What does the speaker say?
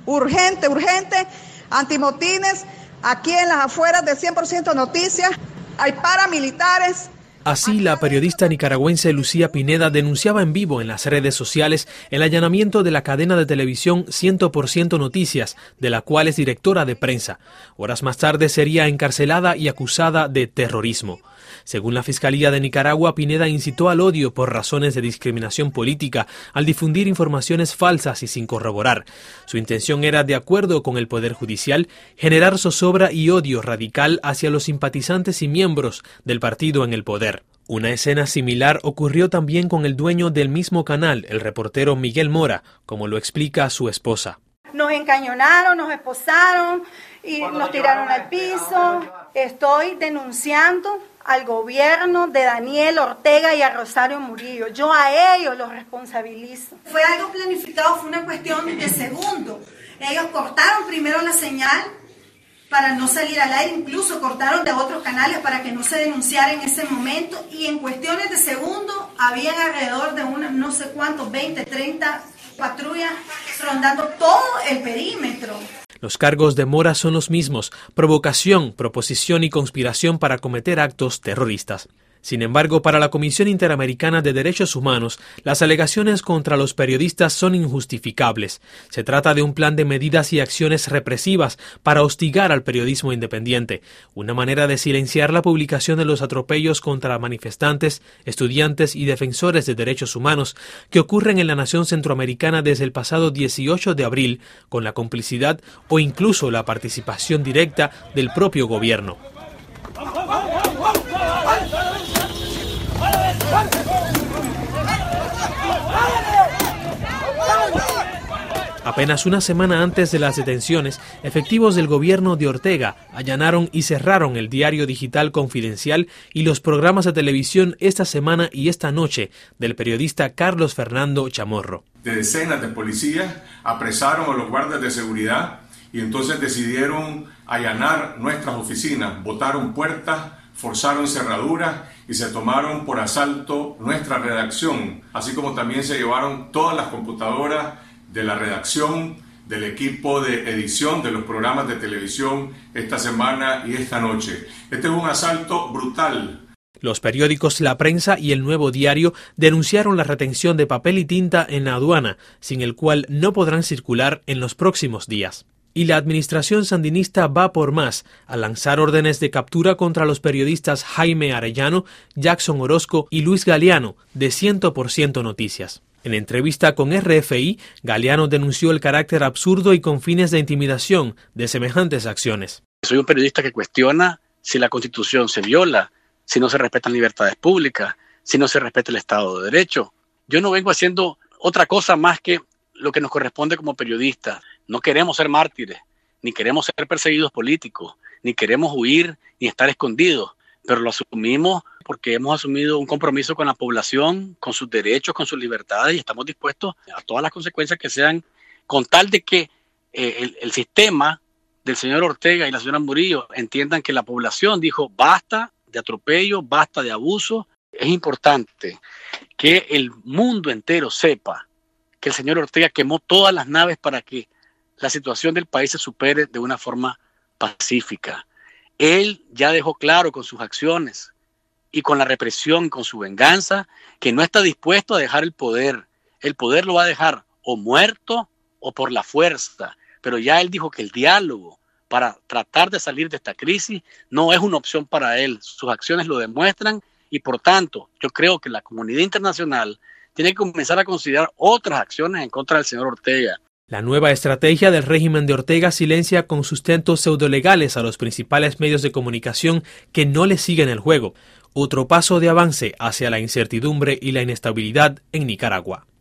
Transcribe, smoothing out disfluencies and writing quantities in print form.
Urgente, antimotines, aquí en las afueras de 100% Noticias, hay paramilitares. Así, la periodista nicaragüense Lucía Pineda denunciaba en vivo en las redes sociales el allanamiento de la cadena de televisión 100% Noticias, de la cual es directora de prensa. Horas más tarde sería encarcelada y acusada de terrorismo. Según la Fiscalía de Nicaragua, Pineda incitó al odio por razones de discriminación política al difundir informaciones falsas y sin corroborar. Su intención era, de acuerdo con el Poder Judicial, generar zozobra y odio radical hacia los simpatizantes y miembros del partido en el poder. Una escena similar ocurrió también con el dueño del mismo canal, el reportero Miguel Mora, como lo explica su esposa. Nos encañonaron, nos esposaron y nos tiraron al piso. Estoy denunciando al gobierno de Daniel Ortega y a Rosario Murillo. Yo a ellos los responsabilizo. Fue algo planificado, fue una cuestión de segundos. Ellos cortaron primero la señal para no salir al aire, incluso cortaron de otros canales para que no se denunciara en ese momento, y en cuestiones de segundos habían alrededor de no sé cuántos, 20, 30 patrullas rondando todo el perímetro. Los cargos de Mora son los mismos: provocación, proposición y conspiración para cometer actos terroristas. Sin embargo, para la Comisión Interamericana de Derechos Humanos, las alegaciones contra los periodistas son injustificables. Se trata de un plan de medidas y acciones represivas para hostigar al periodismo independiente, una manera de silenciar la publicación de los atropellos contra manifestantes, estudiantes y defensores de derechos humanos que ocurren en la nación centroamericana desde el pasado 18 de abril, con la complicidad o incluso la participación directa del propio gobierno. Apenas una semana antes de las detenciones, efectivos del gobierno de Ortega allanaron y cerraron el diario digital Confidencial y los programas de televisión Esta Semana y Esta Noche del periodista Carlos Fernando Chamorro. De decenas de policías apresaron a los guardias de seguridad y entonces decidieron allanar nuestras oficinas, botaron puertas, forzaron cerraduras y se tomaron por asalto nuestra redacción, así como también se llevaron todas las computadoras de la redacción, del equipo de edición de los programas de televisión Esta Semana y Esta Noche. Este es un asalto brutal. Los periódicos La Prensa y El Nuevo Diario denunciaron la retención de papel y tinta en la aduana, sin el cual no podrán circular en los próximos días. Y la administración sandinista va por más, al lanzar órdenes de captura contra los periodistas Jaime Arellano, Jackson Orozco y Luis Galeano, de 100% Noticias. En entrevista con RFI, Galeano denunció el carácter absurdo y con fines de intimidación de semejantes acciones. Soy un periodista que cuestiona si la Constitución se viola, si no se respetan libertades públicas, si no se respeta el Estado de Derecho. Yo no vengo haciendo otra cosa más que lo que nos corresponde como periodistas. No queremos ser mártires, ni queremos ser perseguidos políticos, ni queremos huir, ni estar escondidos, pero lo asumimos porque hemos asumido un compromiso con la población, con sus derechos, con sus libertades, y estamos dispuestos a todas las consecuencias que sean, con tal de que el sistema del señor Ortega y la señora Murillo entiendan que la población dijo basta de atropello, basta de abuso. Es importante que el mundo entero sepa que el señor Ortega quemó todas las naves para que la situación del país se supere de una forma pacífica. Él ya dejó claro con sus acciones y con la represión, con su venganza, que no está dispuesto a dejar el poder. El poder lo va a dejar o muerto o por la fuerza. Pero ya él dijo que el diálogo para tratar de salir de esta crisis no es una opción para él. Sus acciones lo demuestran y, por tanto, yo creo que la comunidad internacional tiene que comenzar a considerar otras acciones en contra del señor Ortega. La nueva estrategia del régimen de Ortega silencia con sustentos pseudolegales a los principales medios de comunicación que no le siguen el juego. Otro paso de avance hacia la incertidumbre y la inestabilidad en Nicaragua.